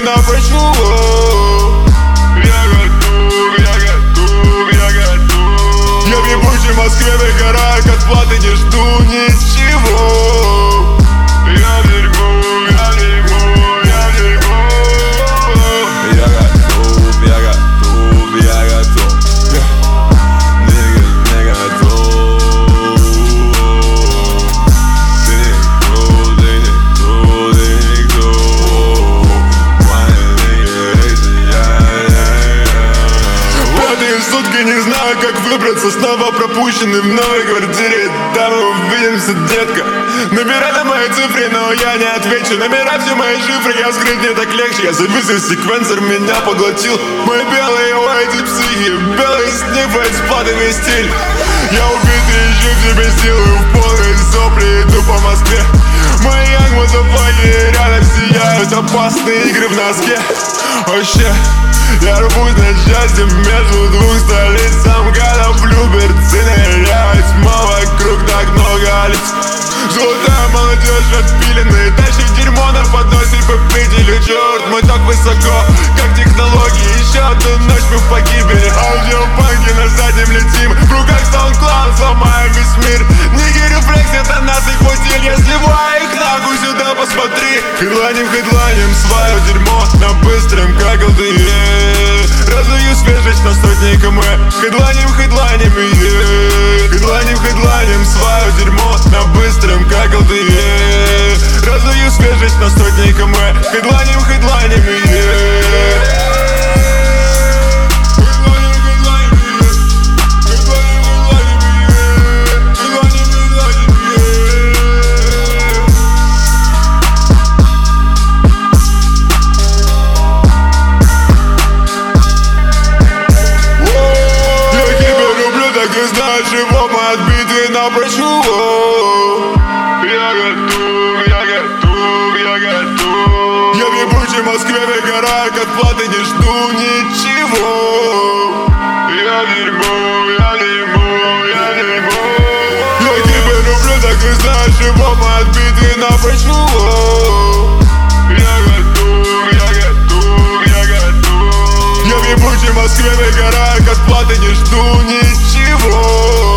напрочу. Я готов, я готов, я готов. Я в ебучей Москве выгораю, от платы не жду ничего. Я в дерьмо, я в дерьмо, я в дерьмо. Я готов, я готов, я готов. Нигга, не готов. Ты никто, ты никто, ты никто. Мои нигга, пятые сутки, не знаю, как выбраться. Снова пропущенный в новой квартире. Там мы увидимся, детка. Набирай на моей цифре, но я не отвечу. Набирай все мои шифры, я вскрыть не так легче. Я завис, секвенсор меня поглотил. Мои белые эти психи, белые снифы, спадовый стиль. Я убитый, ищу в себе силы, в полной сопли иду по Москве. Мои ангмозофаги рядом сияют, опасные игры в носке. Вообще, я рвусь на счастье между двух столиц. Сам коноплю, берцы ныряют, тьма вокруг, так много лиц. Золотая молодежь отпиленная, тащит дерьмо на подносе победили. Черт, мы так высоко, как технологии. Еще одну ночь мы в погибели. Аудиопанки на заднем летим, в руках SoundCloud, сломаем весь мир. Нигги рефлекс, это нас их хватил. Я сливаю их нахуй, сюда посмотри. Хедлайним свое дерьмо на быстром, как ЛТЕ. Раздаю свежесть на сотни км. Хедлайним, хедлайним свое дерьмо на быстром, как ЛТЕ. Раздаю свежесть на сотни км. Хедлайним, чего мы отбиты напрочу. Я готов, я готов, я готов. Я в ебучей Москве выгораю, от платы не жду ничего. Я дерьмо, я дерьмо, я дерьмо. Я тебя люблю, так и знаешь, чего мы отбиты напрочу. Я готов, я готов, я готов. Я в ебучей Москве выгораю, от платы не жду ничего.